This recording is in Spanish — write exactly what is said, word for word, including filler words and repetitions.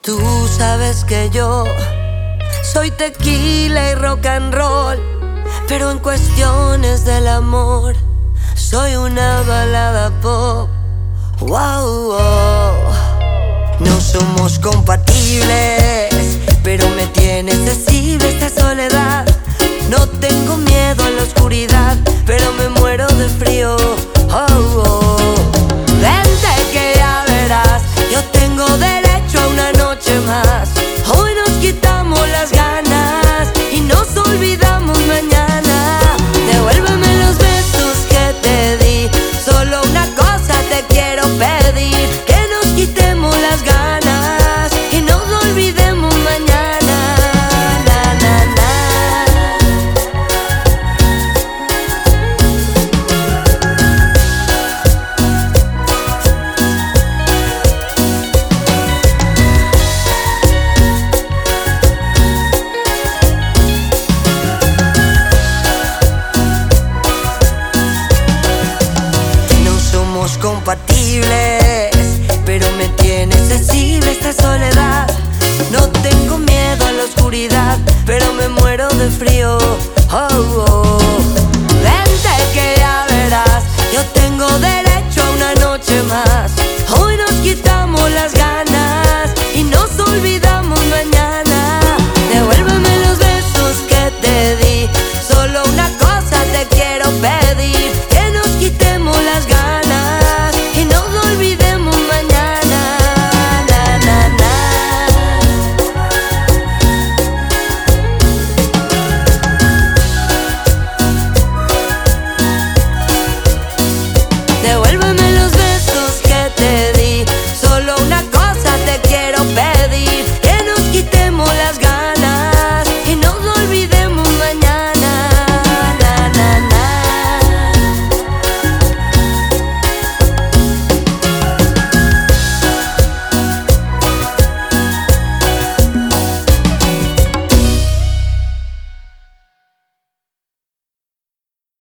Tú sabes que yo soy tequila y rock and roll, pero en cuestiones del amor soy una balada pop. Wow, wow. No somos compatibles, pero me tiene sensible esta soledad. No tengo miedo a la oscuridad, pero me muero de frío. Oh, oh. Vente que ya verás, yo tengo derecho